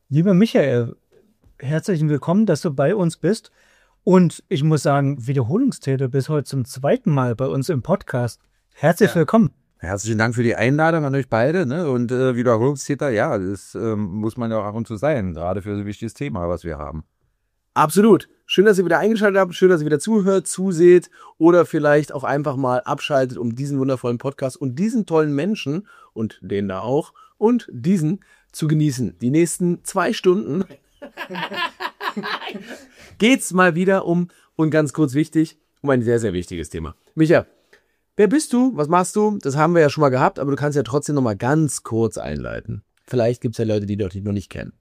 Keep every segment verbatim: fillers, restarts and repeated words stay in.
Lieber Michael, herzlich willkommen, dass du bei uns bist. Und ich muss sagen, Wiederholungstäter bis heute zum zweiten Mal bei uns im Podcast. Herzlich ja. willkommen. Herzlichen Dank für die Einladung an euch beide. Ne? Und äh, Wiederholungstäter, ja, das ähm, muss man ja auch ab und zu sein, gerade für so ein wichtiges Thema, was wir haben. Absolut. Schön, dass ihr wieder eingeschaltet habt, schön, dass ihr wieder zuhört, zuseht oder vielleicht auch einfach mal abschaltet, um diesen wundervollen Podcast und diesen tollen Menschen und den da auch und diesen zu genießen. Die nächsten zwei Stunden geht's mal wieder um, und ganz kurz wichtig, um ein sehr, sehr wichtiges Thema. Micha, wer bist du? Was machst du? Das haben wir ja schon mal gehabt, aber du kannst ja trotzdem noch mal ganz kurz einleiten. Vielleicht gibt's ja Leute, die dich noch nicht kennen.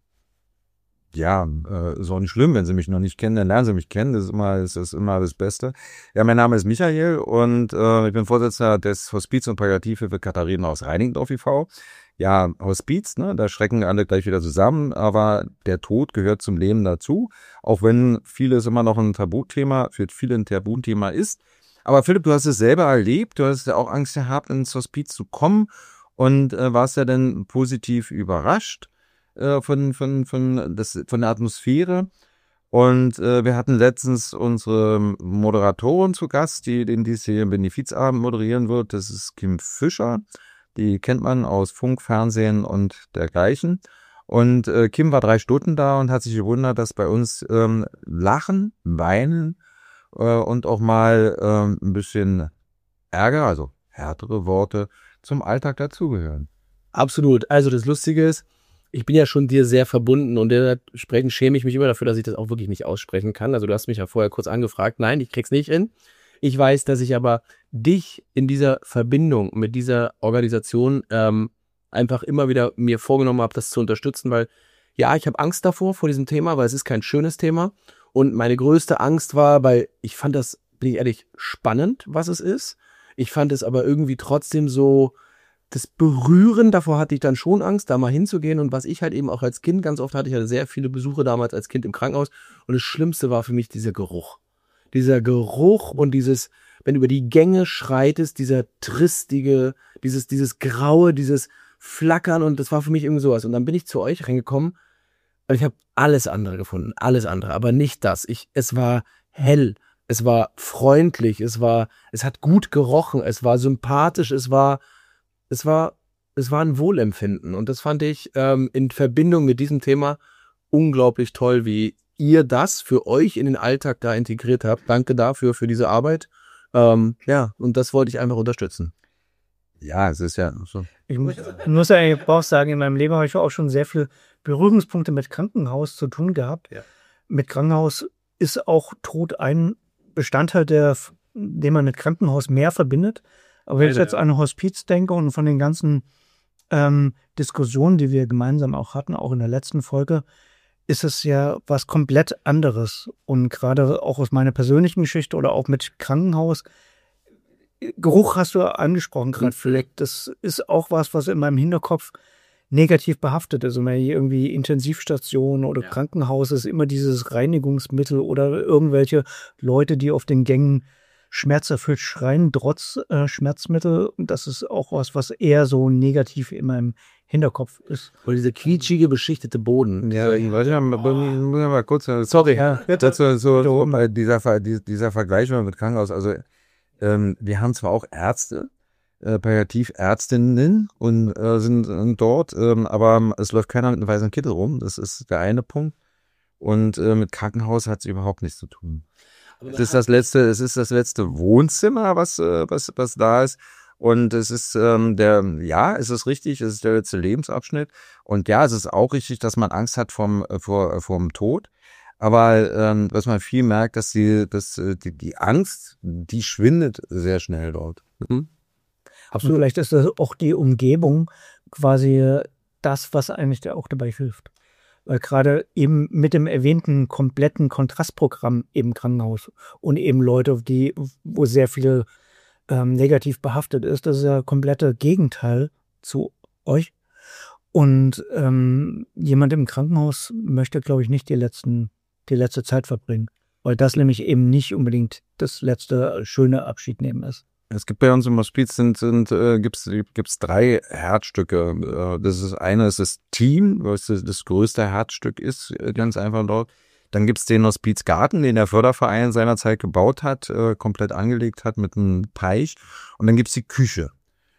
Ja, äh, ist auch nicht schlimm, wenn sie mich noch nicht kennen, dann lernen sie mich kennen. Das ist immer, das ist immer das Beste. Ja, mein Name ist Michael und äh, ich bin Vorsitzender des Hospiz- und Palliativhilfe Katharinenhaus Reinickendorf e V Ja, Hospiz, ne, da schrecken alle gleich wieder zusammen, aber der Tod gehört zum Leben dazu, auch wenn vieles immer noch ein Tabuthema, für viele ein Tabuthema ist. Aber Philipp, du hast es selber erlebt, du hast ja auch Angst gehabt, ins Hospiz zu kommen und äh, warst ja dann positiv überrascht äh, von, von, von, das, von der Atmosphäre. Und äh, wir hatten letztens unsere Moderatorin zu Gast, die den diesjährigen Benefizabend moderieren wird, das ist Kim Fischer. Die kennt man aus Funk, Fernsehen und dergleichen. Und äh, Kim war drei Stunden da und hat sich gewundert, dass bei uns ähm, Lachen, Weinen äh, und auch mal äh, ein bisschen Ärger, also härtere Worte, zum Alltag dazugehören. Absolut. Also das Lustige ist, ich bin ja schon dir sehr verbunden und dementsprechend schäme ich mich immer dafür, dass ich das auch wirklich nicht aussprechen kann. Also du hast mich ja vorher kurz angefragt. Nein, ich krieg's nicht hin. Ich weiß, dass ich aber dich in dieser Verbindung mit dieser Organisation ähm, einfach immer wieder mir vorgenommen habe, das zu unterstützen, weil ja, ich habe Angst davor, vor diesem Thema, weil es ist kein schönes Thema und meine größte Angst war, weil ich fand das, bin ich ehrlich, spannend, was es ist. Ich fand es aber irgendwie trotzdem so, das Berühren, davor hatte ich dann schon Angst, da mal hinzugehen und was ich halt eben auch als Kind ganz oft hatte, ich hatte sehr viele Besuche damals als Kind im Krankenhaus und das Schlimmste war für mich dieser Geruch. Dieser Geruch und dieses, wenn du über die Gänge schreitest, dieser tristige, dieses, dieses Graue, dieses Flackern und das war für mich irgendwie sowas. Und dann bin ich zu euch reingekommen und ich habe alles andere gefunden, alles andere, aber nicht das. Ich, es war hell, es war freundlich, es war, es hat gut gerochen, es war sympathisch, es war, es war, es war ein Wohlempfinden und das fand ich ähm, in Verbindung mit diesem Thema unglaublich toll, wie ihr das für euch in den Alltag da integriert habt. Danke dafür, für diese Arbeit. Ähm, ja, und das wollte ich einfach unterstützen. Ja, es ist ja so. Ich muss, muss ja auch sagen, in meinem Leben habe ich auch schon sehr viele Berührungspunkte mit Krankenhaus zu tun gehabt. Ja. Mit Krankenhaus ist auch Tod ein Bestandteil, der, den man mit Krankenhaus mehr verbindet. Aber wenn ich jetzt an Hospiz denke und von den ganzen ähm, Diskussionen, die wir gemeinsam auch hatten, auch in der letzten Folge, ist es ja was komplett anderes. Und gerade auch aus meiner persönlichen Geschichte oder auch mit Krankenhaus, Geruch hast du angesprochen gerade, Fleck. Das ist auch was, was in meinem Hinterkopf negativ behaftet ist. Und wenn ich irgendwie Intensivstation oder ja. Krankenhaus ist, immer dieses Reinigungsmittel oder irgendwelche Leute, die auf den Gängen schmerzerfüllt schreien, trotz äh, Schmerzmittel. Das ist auch was, was eher so negativ in meinem Hinterkopf ist. Oder dieser quietschige, beschichtete Boden. Ja, ich wollte ja mal, muss ja mal kurz, sorry, ja. dazu so, so dieser, dieser Vergleich mit Krankenhaus, also ähm, wir haben zwar auch Ärzte, äh, Palliativärztinnen und äh, sind, sind dort, ähm, aber es läuft keiner mit einem weißen Kittel rum, das ist der eine Punkt. Und äh, mit Krankenhaus hat es überhaupt nichts zu tun. Es ist das letzte, es ist das letzte Wohnzimmer, was, äh, was, was da ist. Und es ist ähm, der, ja, es ist richtig, es ist der letzte Lebensabschnitt. Und ja, es ist auch richtig, dass man Angst hat vom, äh, vor, äh, vom Tod. Aber ähm, was man viel merkt, dass die, dass äh, die, die Angst, die schwindet sehr schnell dort. Mhm. Absolut. Vielleicht ist das auch die Umgebung quasi das, was eigentlich auch dabei hilft. Weil gerade eben mit dem erwähnten kompletten Kontrastprogramm im Krankenhaus und eben Leute, die, wo sehr viel ähm, negativ behaftet ist, das ist ja komplette Gegenteil zu euch. Und ähm, jemand im Krankenhaus möchte, glaube ich, nicht die letzten, die letzte Zeit verbringen. Weil das nämlich eben nicht unbedingt das letzte schöne Abschied nehmen ist. Es gibt bei uns im Hospiz sind, sind äh, gibt's gibt's drei Herzstücke. Äh, das ist eine ist das Team, was das, das größte Herzstück ist, äh, ganz einfach dort. Dann gibt's den Hospizgarten, den der Förderverein seinerzeit gebaut hat, äh, komplett angelegt hat mit einem Teich. Und dann gibt's die Küche.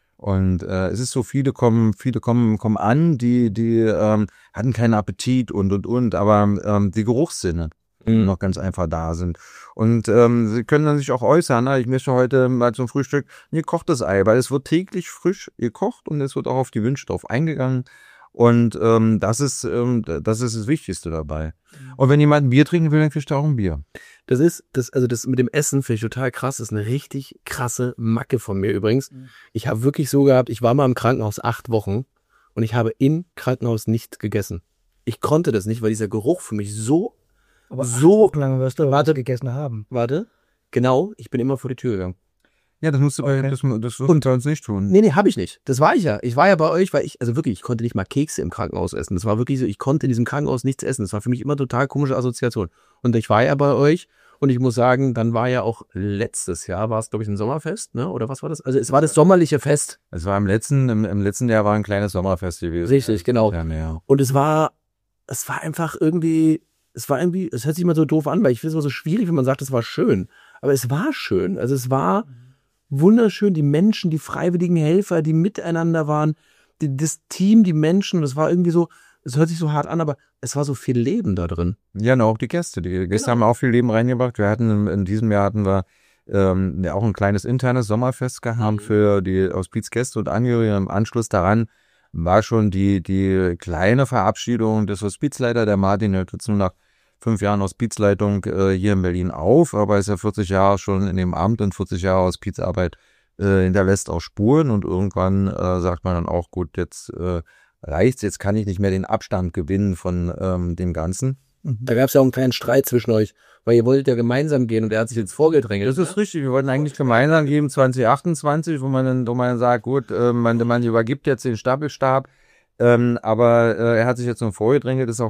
Und äh, es ist so, viele kommen, viele kommen kommen an, die die ähm, hatten keinen Appetit und und und, aber ähm, die Geruchssinne noch ganz einfach da sind. Und ähm, sie können dann sich auch äußern, na, ich möchte heute mal zum Frühstück ein gekochtes Ei, weil es wird täglich frisch gekocht und es wird auch auf die Wünsche drauf eingegangen. Und ähm, das ist ähm, das ist das Wichtigste dabei. Und wenn jemand ein Bier trinken will, dann kriegt er auch ein Bier. Das ist, das, also das mit dem Essen finde ich total krass. Das ist eine richtig krasse Macke von mir übrigens. Ich habe wirklich so gehabt, ich war mal im Krankenhaus acht Wochen und ich habe im Krankenhaus nichts gegessen. Ich konnte das nicht, weil dieser Geruch für mich so Aber so lange wirst du warte, gegessen haben. Warte, genau, ich bin immer vor die Tür gegangen. Ja, das musst du Okay. bei, das, das wirst du uns nicht tun. Nee, nee, habe ich nicht. Das war ich ja. Ich war ja bei euch, weil ich, also wirklich, ich konnte nicht mal Kekse im Krankenhaus essen. Das war wirklich so, ich konnte in diesem Krankenhaus nichts essen. Das war für mich immer total komische Assoziation. Und ich war ja bei euch und ich muss sagen, dann war ja auch letztes Jahr, war es glaube ich ein Sommerfest, ne? Oder was war das? Also es war das sommerliche Fest. Es war im letzten, im, im letzten Jahr war ein kleines Sommerfest gewesen. Richtig, genau. Ja, mehr. Und es war, es war einfach irgendwie, es war irgendwie, es hört sich immer so doof an, weil ich finde es immer so schwierig, wenn man sagt, es war schön. Aber es war schön. Also es war wunderschön, die Menschen, die freiwilligen Helfer, die miteinander waren, die, das Team, die Menschen. Und es war irgendwie so, es hört sich so hart an, aber es war so viel Leben da drin. Ja, und auch die Gäste. Die Gäste haben auch viel Leben reingebracht. Wir hatten in, in diesem Jahr hatten wir ähm, ja auch ein kleines internes Sommerfest gehabt für die Hospizgäste und Angehörige. Im Anschluss daran war schon die die kleine Verabschiedung des Hospizleiter. Der Martin hört jetzt nur nach fünf Jahren Hospizleitung äh, hier in Berlin auf, aber ist ja vierzig Jahre schon in dem Amt und vierzig Jahre Hospizarbeit äh, hinterlässt auch Spuren und irgendwann äh, sagt man dann auch, gut, jetzt äh, reicht's, jetzt kann ich nicht mehr den Abstand gewinnen von ähm, dem Ganzen. Da gab es ja auch einen kleinen Streit zwischen euch, weil ihr wolltet ja gemeinsam gehen und er hat sich jetzt vorgedrängelt. Das ist richtig, wir wollten eigentlich gemeinsam geben, zwanzig achtundzwanzig, wo man dann, wo man dann sagt, gut, äh, man, man übergibt jetzt den Stapelstab, ähm, aber äh, er hat sich jetzt noch vorgedrängelt, ist auch,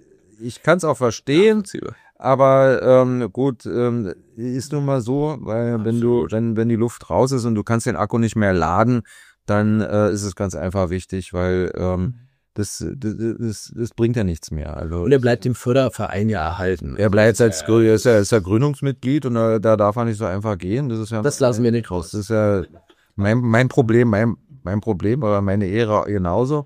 ich kann es auch verstehen, aber ähm, gut, ähm, ist nun mal so, weil wenn du, wenn, wenn die Luft raus ist und du kannst den Akku nicht mehr laden, dann äh, ist es ganz einfach wichtig, weil ähm, das, das, das, das bringt ja nichts mehr. Also Und er bleibt dem Förderverein ja erhalten. er bleibt als Grü- er ist ja, ist ja Gründungsmitglied und da, da darf er nicht so einfach gehen. Das ist ja Das lassen wir nicht raus. das ist ja mein, mein Problem, mein, mein Problem, aber meine Ehre genauso.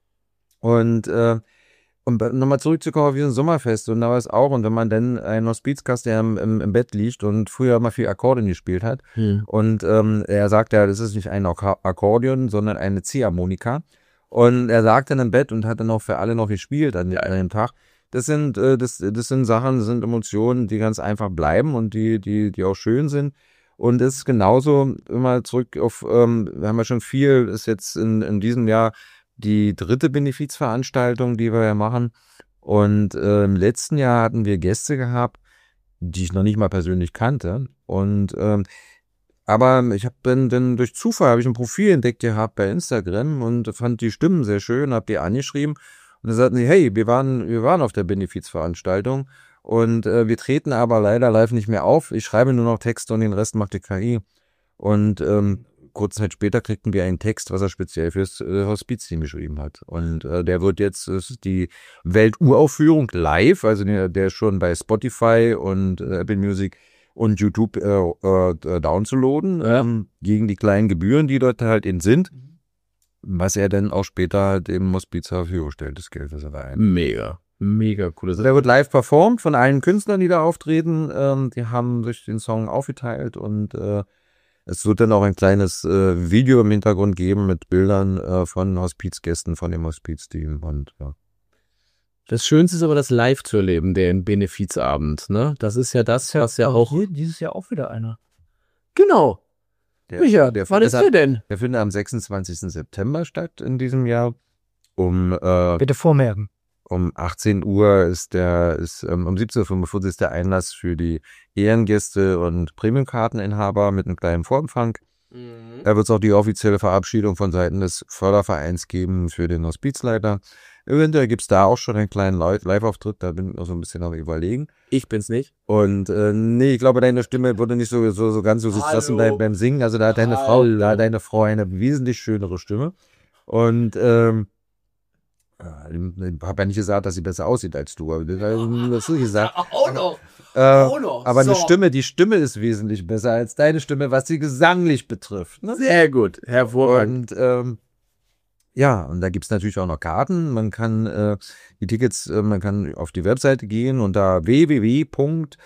Und äh, um nochmal zurückzukommen auf diesen Sommerfest, und da war es auch, und wenn man dann einen Hospizgast, der im, im, im Bett liegt und früher mal viel Akkordeon gespielt hat, Hm. und ähm, er sagt ja, das ist nicht ein Ak- Akkordeon, sondern eine Ziehharmonika. Und er sagt dann im Bett und hat dann auch für alle noch gespielt an dem Tag. Das sind, äh, das, das sind Sachen, das sind Emotionen, die ganz einfach bleiben und die, die, die auch schön sind. Und es ist genauso, immer zurück auf, ähm, wir haben ja schon viel, ist jetzt in, in diesem Jahr die dritte Benefizveranstaltung, die wir ja machen. Und äh, im letzten Jahr hatten wir Gäste gehabt, die ich noch nicht mal persönlich kannte. Und ähm, aber ich habe dann, dann durch Zufall habe ich ein Profil entdeckt gehabt bei Instagram und fand die Stimmen sehr schön, habe die angeschrieben und dann sagten sie, hey, wir waren, wir waren auf der Benefizveranstaltung und äh, wir treten aber leider live nicht mehr auf. Ich schreibe nur noch Texte und den Rest macht die K I. Und ähm, kurze Zeit später kriegten wir einen Text, was er speziell fürs äh, Hospizteam geschrieben hat. Und äh, der wird jetzt, das ist die Welturaufführung live, also der, der ist schon bei Spotify und äh, Apple Music und YouTube äh, äh, downzuladen, ähm, gegen die kleinen Gebühren, die dort halt eben sind, was er dann auch später halt dem Hospiz zur Verfügung stellt, das Geld, das er da ein. Mega, mega cool. Also der wird live performt von allen Künstlern, die da auftreten. Ähm, die haben sich den Song aufgeteilt und äh, es wird dann auch ein kleines äh, Video im Hintergrund geben mit Bildern äh, von Hospizgästen, von dem Hospizteam und ja. Das Schönste ist aber, das live zu erleben, den Benefizabend, ne? Das ist ja das, was ja auch... Hier, dieses Jahr auch wieder einer. Genau. Der, Micha, der, wann ist der denn? Der findet am sechsundzwanzigsten September statt in diesem Jahr. Um äh, Bitte vormerken. um achtzehn Uhr ist der, ist ähm, um siebzehn Uhr fünfundvierzig ist der Einlass für die Ehrengäste und Premiumkarteninhaber mit einem kleinen Vorempfang. Mhm. Da wird es auch die offizielle Verabschiedung von Seiten des Fördervereins geben für den Hospizleiter. Eventuell gibt's da auch schon einen kleinen Live-Auftritt, da bin ich noch so ein bisschen am Überlegen. Ich bin's nicht. Und äh, nee, ich glaube, deine Stimme würde nicht so so, so ganz so sich lassen beim, beim Singen. Also da hat deine Frau, da hat deine Frau eine wesentlich schönere Stimme. Und ähm, ich habe ja nicht gesagt, dass sie besser aussieht als du, aber das hast du gesagt. Auch noch. Äh, Auch noch. aber So. eine Stimme, die Stimme ist wesentlich besser als deine Stimme, was sie gesanglich betrifft. Ne? Sehr gut, hervorragend. Und ähm, ja, und da gibt's natürlich auch noch Karten. Man kann äh, die Tickets, äh, man kann auf die Webseite gehen unter w w w punkt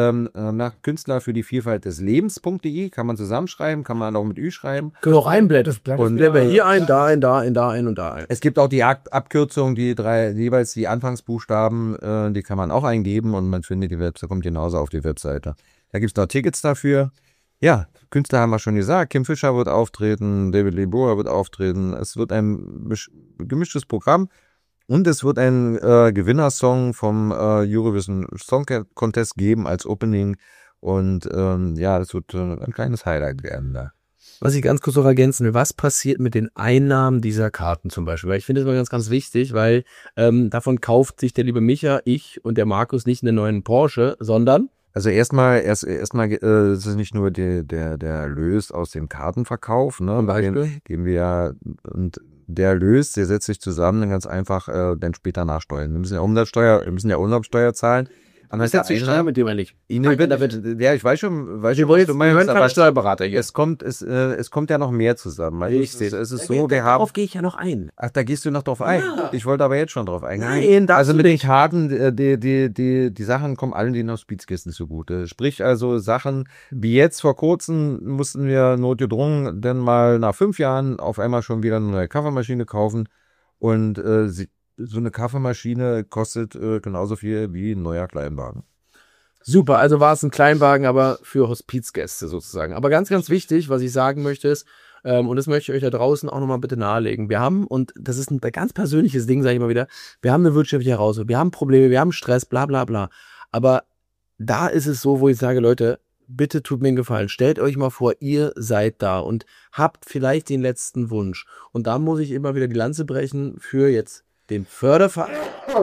Künstler für die Vielfalt des Lebens.de, kann man zusammenschreiben, kann man auch mit Ü schreiben. Können wir auch einblenden. Und der wäre hier ein, da ein, da ein, da ein und da ein. Es gibt auch die Abkürzung, die drei, jeweils die Anfangsbuchstaben, äh, die kann man auch eingeben und man findet die Webseite, kommt genauso auf die Webseite. Da gibt's noch Tickets dafür. Ja, Künstler haben wir schon gesagt. Kim Fischer wird auftreten, David Lee Boer wird auftreten. Es wird ein gemischtes Programm und es wird ein äh, Gewinnersong vom äh, Eurovision Song Contest geben als Opening. Und ähm, ja, das wird äh, ein kleines Highlight werden da. Was ich ganz kurz noch ergänzen will, was passiert mit den Einnahmen dieser Karten zum Beispiel? Weil ich finde das mal ganz, ganz wichtig, weil ähm, davon kauft sich der liebe Micha, ich und der Markus nicht einen neuen Porsche, sondern Also erstmal, erst erstmal äh, ist es nicht nur die, der der Erlös aus dem Kartenverkauf, ne? Den geben wir ja, und der Erlös, der setzt sich zusammen, dann ganz einfach, äh, dann später nachsteuern. Wir müssen ja Umsatzsteuer, wir müssen ja Umsatzsteuer zahlen. Aber ist jetzt die Steuer mit dem eigentlich? Ihnen wird, wird, ja, ich weiß schon, weiß wir schon, wollen was du meinst, wir aber Steuerberater hier. Es kommt, es, äh, es kommt ja noch mehr zusammen. Also Ich es, sehe. es ist so, wir haben. Darauf gehe ich ja noch ein. Ach, da gehst du noch drauf ein. Ja. Ich wollte aber jetzt schon drauf eingehen. Nein, darfst also du mit den nicht. Karten, äh, die, die, die, die Sachen kommen allen denen aus Speedskisten zugute. Sprich also Sachen, wie jetzt vor kurzem mussten wir notgedrungen denn mal nach fünf Jahren auf einmal schon wieder eine neue Kaffeemaschine kaufen und äh, sie, so eine Kaffeemaschine kostet äh, genauso viel wie ein neuer Kleinwagen. Super, also war es ein Kleinwagen, aber für Hospizgäste sozusagen. Aber ganz, ganz wichtig, was ich sagen möchte ist, ähm, und das möchte ich euch da draußen auch nochmal bitte nahelegen. Wir haben, und das ist ein ganz persönliches Ding, sage ich mal wieder, wir haben eine wirtschaftliche Herausforderung, wir haben Probleme, wir haben Stress, bla bla bla. Aber da ist es so, wo ich sage, Leute, bitte tut mir einen Gefallen. Stellt euch mal vor, ihr seid da und habt vielleicht den letzten Wunsch. Und da muss ich immer wieder die Lanze brechen für jetzt den Förderverein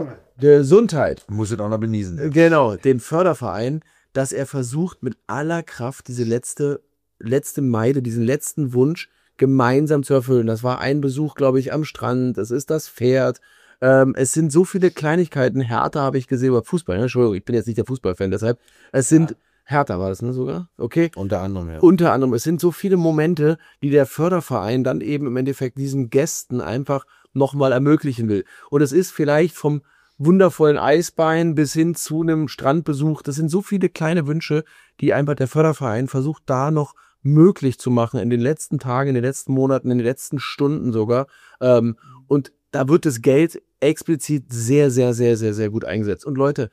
der Gesundheit. Muss es auch noch benießen. Genau, den Förderverein, dass er versucht, mit aller Kraft diese letzte, letzte Meile, diesen letzten Wunsch gemeinsam zu erfüllen. Das war ein Besuch, glaube ich, am Strand. Das ist das Pferd. Ähm, es sind so viele Kleinigkeiten. Hertha habe ich gesehen, über Fußball. Ne? Entschuldigung, ich bin jetzt nicht der Fußballfan, deshalb. Es sind, ja. Hertha war das, ne, sogar? Okay. Unter anderem, ja. Unter anderem. Es sind so viele Momente, die der Förderverein dann eben im Endeffekt diesen Gästen einfach nochmal ermöglichen will. Und es ist vielleicht vom wundervollen Eisbein bis hin zu einem Strandbesuch. Das sind so viele kleine Wünsche, die einfach der Förderverein versucht, da noch möglich zu machen in den letzten Tagen, in den letzten Monaten, in den letzten Stunden sogar. Ähm, und da wird das Geld explizit sehr, sehr, sehr, sehr, sehr gut eingesetzt. Und Leute,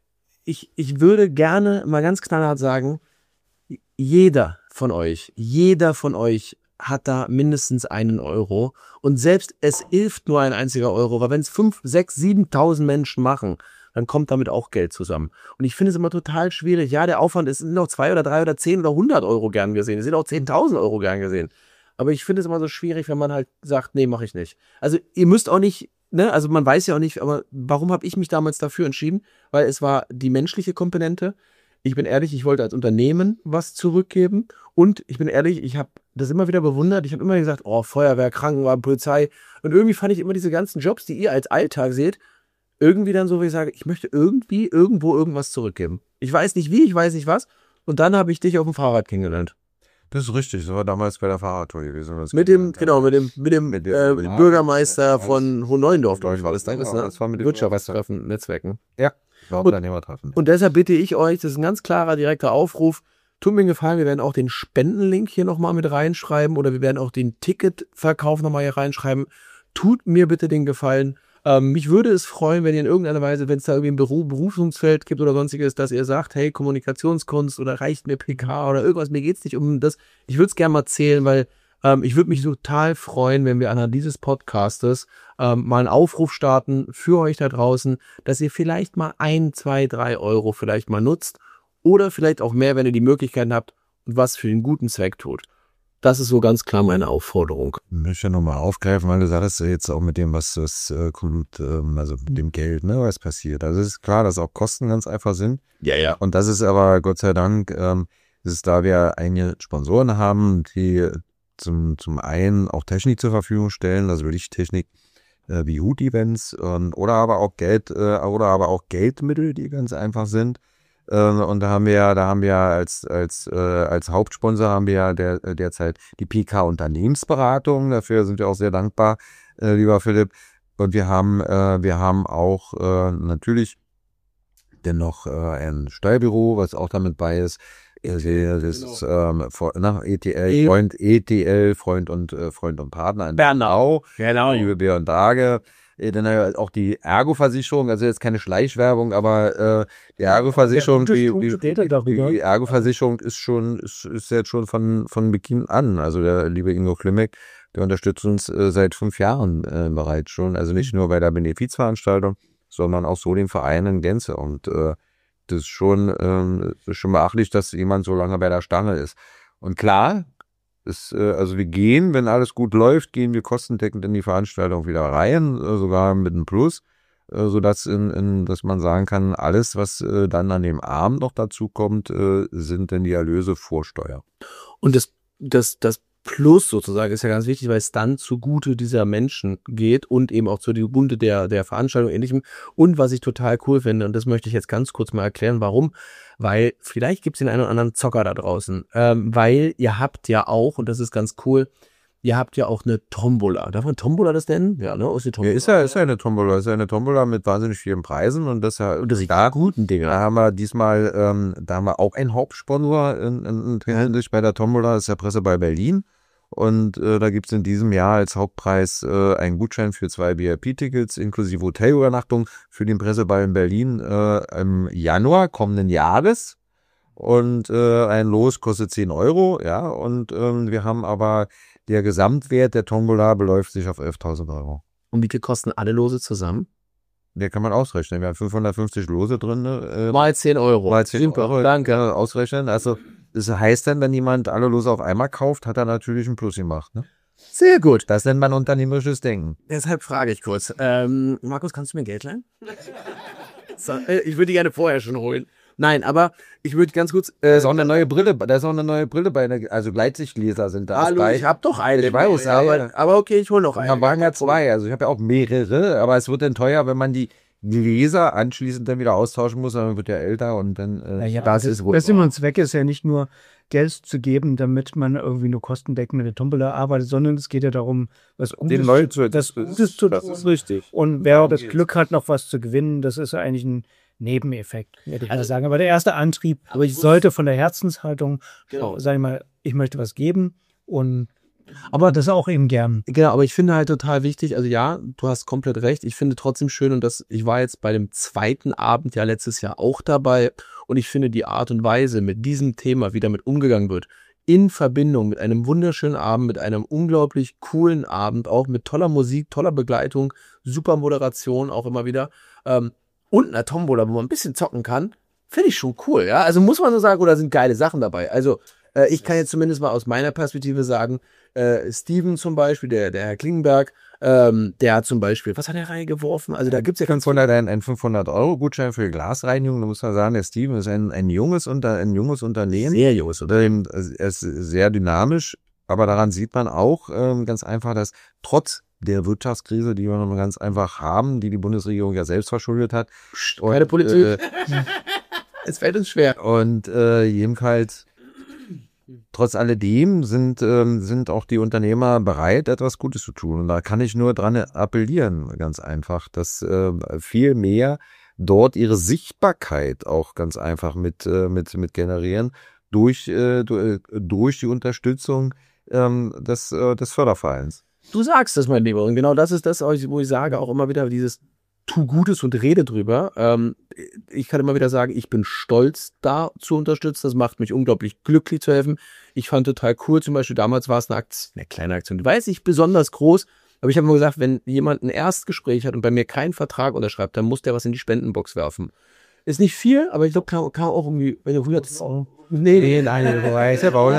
ich, ich würde gerne mal ganz knallhart sagen, jeder von euch, jeder von euch hat da mindestens einen Euro. Und selbst es hilft nur ein einziger Euro, weil wenn es fünf, sechs, siebentausend Menschen machen, dann kommt damit auch Geld zusammen. Und ich finde es immer total schwierig. Ja, der Aufwand ist noch zwei oder drei oder zehn oder hundert Euro gern gesehen. Es sind auch zehntausend Euro gern gesehen. Aber ich finde es immer so schwierig, wenn man halt sagt, nee, mache ich nicht. Also ihr müsst auch nicht, ne, also man weiß ja auch nicht, aber warum habe ich mich damals dafür entschieden? Weil es war die menschliche Komponente. Ich bin ehrlich, ich wollte als Unternehmen was zurückgeben und ich bin ehrlich, ich habe das immer wieder bewundert. Ich habe immer gesagt, oh, Feuerwehr, Krankenwagen, Polizei und irgendwie fand ich immer diese ganzen Jobs, die ihr als Alltag seht, irgendwie dann so, wie ich sage, ich möchte irgendwie irgendwo irgendwas zurückgeben. Ich weiß nicht wie, ich weiß nicht was und dann habe ich dich auf dem Fahrrad kennengelernt. Das ist richtig, das war damals bei der Fahrradtour gewesen. Mit dem, genau, mit dem, mit dem, mit dem äh, mit Bürgermeister von Hohenneuendorf, glaube ich, war das da. Genau, ne? Das war mit dem Wirtschaftstreffen, Netzwerken. Ja, Unternehmertreffen. Und deshalb bitte ich euch, das ist ein ganz klarer, direkter Aufruf, tut mir einen Gefallen, wir werden auch den Spendenlink hier nochmal mit reinschreiben oder wir werden auch den Ticketverkauf nochmal hier reinschreiben. Tut mir bitte den Gefallen. Ähm, mich würde es freuen, wenn ihr in irgendeiner Weise, wenn es da irgendwie ein Beruf, Berufungsfeld gibt oder sonstiges, dass ihr sagt, hey, Kommunikationskunst oder reicht mir P K oder irgendwas, mir geht's nicht um das. Ich würde es gerne mal zählen, weil ähm, ich würde mich total freuen, wenn wir anhand dieses Podcastes ähm, mal einen Aufruf starten für euch da draußen, dass ihr vielleicht mal ein, zwei, drei Euro vielleicht mal nutzt oder vielleicht auch mehr, wenn ihr die Möglichkeiten habt und was für einen guten Zweck tut. Das ist so ganz klar meine Aufforderung. Ich möchte nochmal aufgreifen, weil du sagst jetzt auch mit dem, was das äh, kommt, ähm, also mit dem Geld, ne, was passiert. Also es ist klar, dass auch Kosten ganz einfach sind. Ja, ja. Und das ist aber Gott sei Dank, ähm, das ist, da wir einige Sponsoren haben, die zum, zum einen auch Technik zur Verfügung stellen, also Lichttechnik äh, wie Hut-Events ähm, oder aber auch Geld äh, oder aber auch Geldmittel, die ganz einfach sind. Ähm, und da haben wir, da haben wir als als äh, als Hauptsponsor haben wir ja der, derzeit die P K Unternehmensberatung. Dafür sind wir auch sehr dankbar, äh, lieber Philipp. Und wir haben äh, wir haben auch äh, natürlich dennoch äh, ein Steuerbüro, was auch damit bei ist. Das ist ähm, nach E T L, Freund, E T L, Freund und äh, Freund und Partner in Bernau. Genau. Liebe Bär und Dage. Dann auch die Ergo-Versicherung, also jetzt keine Schleichwerbung, aber äh, die Ergo-Versicherung, die, die, die Ergo-Versicherung ist schon, ist, ist jetzt schon von von Beginn an. Also der liebe Ingo Klimek, der unterstützt uns äh, seit fünf Jahren äh, bereits schon. Also nicht nur bei der Benefizveranstaltung, sondern auch so den Verein in Gänze. Und äh, das ist schon, ähm, das ist schon beachtlich, dass jemand so lange bei der Stange ist. Und klar, ist, äh, also wir gehen, wenn alles gut läuft, gehen wir kostendeckend in die Veranstaltung wieder rein, äh, sogar mit einem Plus, äh, sodass in, in, dass man sagen kann, alles, was äh, dann an dem Abend noch dazu kommt, äh, sind denn die Erlöse vor Steuer. Und das, das, das Plus sozusagen ist ja ganz wichtig, weil es dann zugute dieser Menschen geht und eben auch zugute der, der Veranstaltung und Ähnlichem. Und was ich total cool finde, und das möchte ich jetzt ganz kurz mal erklären, warum, weil vielleicht gibt es den einen oder anderen Zocker da draußen, ähm, weil ihr habt ja auch, und das ist ganz cool, ihr habt ja auch eine Tombola. Darf man Tombola das nennen? Ja, ne? Aus der Tombola. Ja, ist ja, ist ja eine Tombola. Ist ja eine Tombola mit wahnsinnig vielen Preisen und das ja, und das ist da, guten Dinge. Da haben wir diesmal, ähm, da haben wir auch einen Hauptsponsor in, in, in, bei der Tombola, das ist der Presseball Berlin. Und äh, da gibt's in diesem Jahr als Hauptpreis äh, einen Gutschein für zwei V I P-Tickets inklusive Hotelübernachtung für den Presseball in Berlin äh, im Januar kommenden Jahres. Und äh, ein Los kostet zehn Euro, ja. Und ähm, wir haben aber, der Gesamtwert der Tombola beläuft sich auf elftausend Euro. Und wie viel kosten alle Lose zusammen? Der kann man ausrechnen. Wir haben fünfhundertfünfzig Lose drin. Äh, mal zehn Euro. Mal zehn Super, Euro. Danke. Ja, ausrechnen. Also das heißt dann, wenn jemand alle Lose auf einmal kauft, hat er natürlich einen Plus gemacht. Ne? Sehr gut. Das nennt man unternehmerisches Denken. Deshalb frage ich kurz. Ähm, Markus, kannst du mir Geld leihen? so, äh, ich würde die gerne vorher schon holen. Nein, aber ich würde ganz kurz... Äh, da ist auch eine neue Brille, da ist auch eine neue Brille bei, der, also Gleitsichtgläser sind da. Hallo, ich habe doch eine. Ich weiß, ja, aber, aber okay, ich hole noch eine. Da waren ja zwei, also ich habe ja auch mehrere, aber es wird dann teuer, wenn man die Gläser anschließend dann wieder austauschen muss, dann wird ja älter und dann... Äh, naja, das ist wohl... Der Sinn und Zweck ist ja nicht nur Geld zu geben, damit man irgendwie nur kostendeckend mit der Tombola arbeitet, sondern es geht ja darum, was Gutes, den Leuten zu, das Gutes zu tun. Das ist richtig. Und wer das Glück hat, noch was zu gewinnen, das ist ja eigentlich ein Nebeneffekt, würde ich mal sagen. Aber der erste Antrieb aber ich sollte von der Herzenshaltung, genau, sag ich mal, ich möchte was geben und aber das auch eben gern. Genau, aber ich finde halt total wichtig, also ja, du hast komplett recht, ich finde trotzdem schön und das, ich war jetzt bei dem zweiten Abend ja letztes Jahr auch dabei und ich finde die Art und Weise, mit diesem Thema, wie damit umgegangen wird, in Verbindung mit einem wunderschönen Abend, mit einem unglaublich coolen Abend, auch mit toller Musik, toller Begleitung, super Moderation auch immer wieder, ähm, und einer Tombola, wo man ein bisschen zocken kann, finde ich schon cool, ja, also muss man so sagen, oder sind geile Sachen dabei, also äh, ich kann jetzt zumindest mal aus meiner Perspektive sagen, äh, Steven zum Beispiel, der, der Herr Klingenberg, ähm, der hat zum Beispiel, was hat er reingeworfen? Also da gibt's ja fünfhundert, ein, ein fünfhundert Euro Gutschein für die Glasreinigung. Da muss man sagen, der Steven ist ein, ein junges Unter, ein junges Unternehmen. Sehr junges Unternehmen. Er ist sehr dynamisch, aber daran sieht man auch ähm, ganz einfach, dass trotz der Wirtschaftskrise, die wir noch mal ganz einfach haben, die die Bundesregierung ja selbst verschuldet hat. Keine und, Politik. Äh, es fällt uns schwer. Und äh, jedenfalls trotz alledem sind, ähm, sind auch die Unternehmer bereit, etwas Gutes zu tun. Und da kann ich nur dran appellieren, ganz einfach, dass äh, viel mehr dort ihre Sichtbarkeit auch ganz einfach mit, äh, mit, mit generieren durch, äh, durch die Unterstützung ähm, des, äh, des Fördervereins. Du sagst das, mein Lieber. Und genau das ist das, wo ich sage, auch immer wieder dieses tu Gutes und rede drüber. Ähm, ich kann immer wieder sagen, ich bin stolz, da zu unterstützen. Das macht mich unglaublich glücklich zu helfen. Ich fand total cool, zum Beispiel damals war es eine Aktion, eine kleine Aktion, die war jetzt nicht besonders groß, aber ich habe immer gesagt, wenn jemand ein Erstgespräch hat und bei mir keinen Vertrag unterschreibt, dann muss der was in die Spendenbox werfen. Ist nicht viel, aber ich glaube, kann, kann auch irgendwie, wenn du hundert... Nee, nee, nein, ist ja Bauer.